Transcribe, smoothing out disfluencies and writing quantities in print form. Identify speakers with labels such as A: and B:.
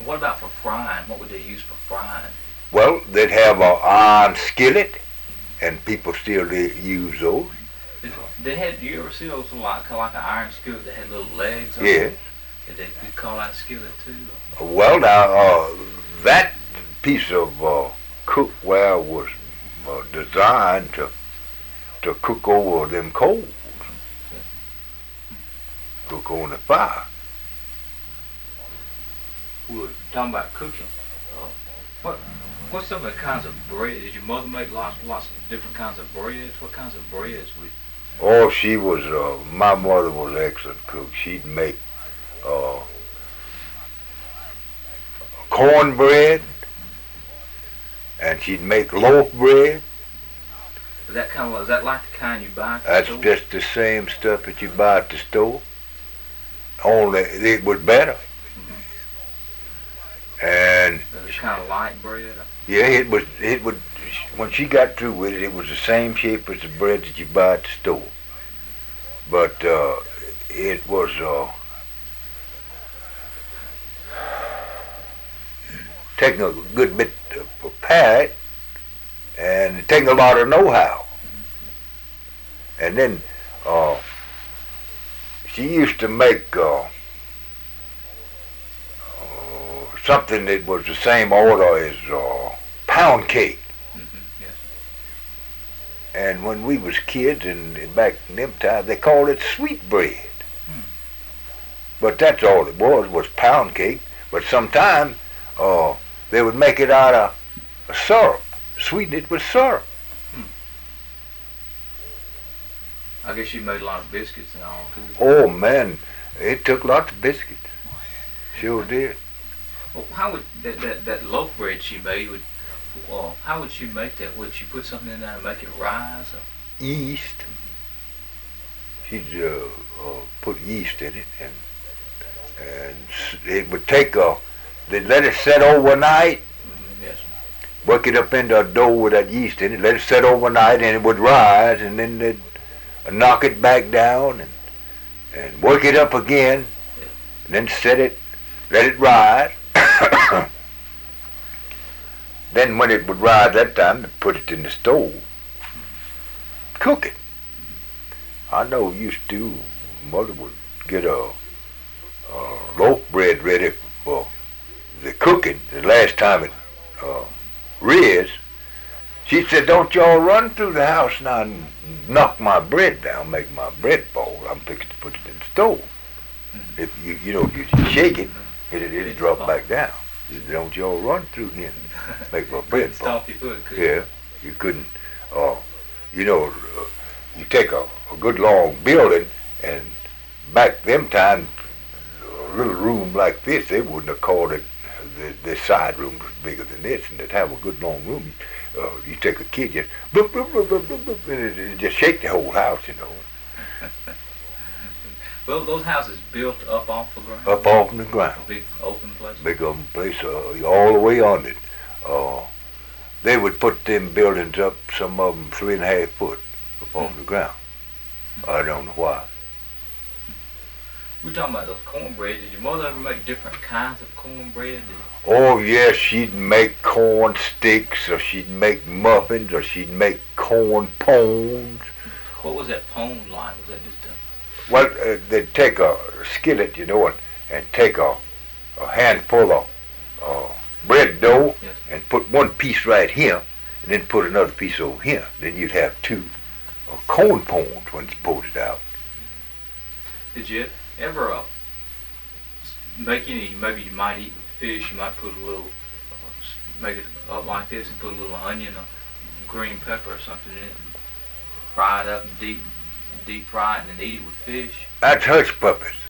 A: What about for frying? What would they use for frying?
B: Well, they'd have an iron skillet, and people still use those.
A: They had. You ever see those like an iron skillet that had little legs on
B: Yes.
A: it? Did they call that skillet too?
B: Well, now that piece of cookware was designed to cook over them coals, cook on the fire.
A: We were talking about cooking. What's some of the kinds of bread? Did your mother make lots of different kinds of breads? What kinds of breads would?
B: Oh, she was. My mother was an excellent cook. She'd make cornbread, and she'd make loaf bread.
A: Is that like the kind you buy at the
B: That's
A: store?
B: just the same stuff that you buy at the store. Only it was better. And
A: It was kind of light bread.
B: yeah, it was. When she got through with it, it was the same shape as the bread that you buy at the store. But it was taking a good bit to prepare it, and taking a lot of know-how. And then she used to make something that was the same order as pound cake.
A: Yes.
B: And when we was kids and back in them times, they called it sweet bread. But that's all it was pound cake. But sometimes they would make it out of syrup, sweeten it with syrup.
A: I guess you made a lot of biscuits and all too.
B: Oh man, it took lots of biscuits. Sure did.
A: Well, how would that loaf bread she made how would she make that? Would she put something in there and make it rise? Or?
B: Yeast. She'd put yeast in it, and it would take they'd let it set overnight.
A: Yes.
B: Work it up into a dough with that yeast in it. Let it set overnight, and it would rise, and then they'd knock it back down and work it up again, and then set it, let it rise. Then when it would rise that time, they put it in the stove, cook it. I know used to, mother would get a loaf bread ready for the cooking. The last time it riz, she said, "Don't y'all run through the house now and knock my bread down, make my bread fall. I'm fixing to put it in the stove. If you shake it, it'll drop back down. Don't y'all run through here and make my bread fall."
A: Stomp your foot, could
B: Yeah, you couldn't. You take a good long building, and back them times, a little room like this, they wouldn't have called it. The side room was bigger than this, and they'd have a good long room. You take a kid, just bloop, bloop, bloop, bloop, bloop, bloop, and it just shake the whole house,
A: Well, those houses built up off the ground.
B: Up off the ground.
A: A big open place.
B: Big open place, all the way on it. They would put them buildings up, some of them 3.5 foot up off the ground. I don't know why.
A: We're talking about those cornbread. Did your mother ever make different kinds of cornbread?
B: Oh yes, she'd make corn sticks, or she'd make muffins, or she'd make corn pones.
A: What was that pone like? Was that just a...
B: Well, they'd take a skillet, and take a handful of bread dough,
A: Yes.
B: and put one piece right here, and then put another piece over here. Then you'd have two corn pones when you pulled it out.
A: Did you ever make any? Maybe you might eat with fish. You might put a little, make it up like this, and put a little onion or green pepper or something in it, and fry it up and deep fry it, and then eat it with fish.
B: That's hush puppies.